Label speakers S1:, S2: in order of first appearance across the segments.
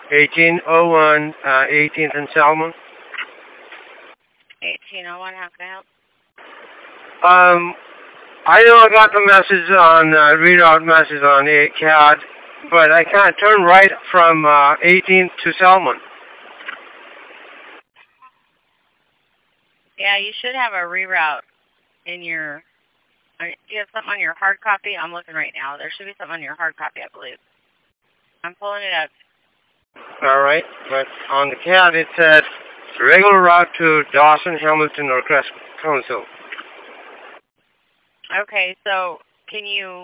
S1: 1801 18th and Salmon.
S2: 1801, how can I help?
S1: I know I got the message on, readout message on the CAD, but I can't turn right from 18th to Salmon.
S2: Yeah, you should have a reroute in your... Do you have something on your hard copy? I'm looking right now. There should be something on your hard copy, I believe. I'm pulling it up.
S1: All right, but on the CAD it said regular route to Dawson, Hamilton, or Crest Council.
S2: Okay, so can you...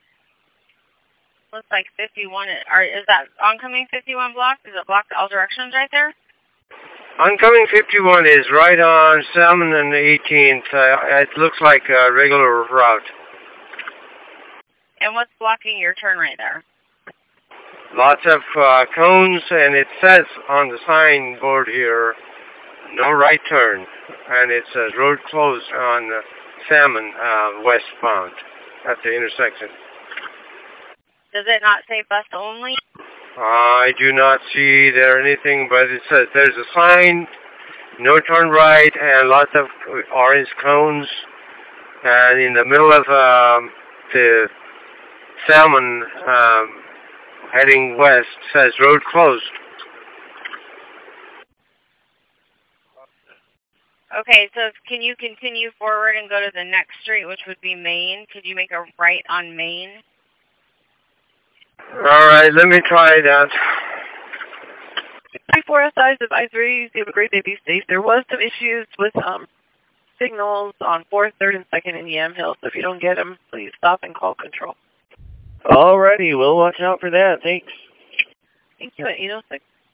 S2: Looks like 51. Is that oncoming 51 blocked? Is it blocked all directions right there?
S1: Oncoming 51 is right on Salmon and the 18th. It looks like a regular route.
S2: And what's blocking your turn right there?
S1: Lots of cones, and it says on the signboard here, no right turn. And it says road closed on Salmon westbound at the intersection.
S2: Does it not say bus only?
S1: I do not see there anything, but it says there's a sign, no turn right, and lots of orange cones. And in the middle of the Salmon heading west says road closed.
S2: Okay, so can you continue forward and go to the next street, which would be Main? Could you make a right on Main?
S1: All right, let me try that.
S3: 34 SI's advisories. You have a great day. Be safe. There was some issues with signals on 4th, 3rd, and 2nd in Yamhill, so if you don't get them, please stop and call control.
S4: Alrighty, we'll watch out for that. Thanks.
S3: Thank you at 806.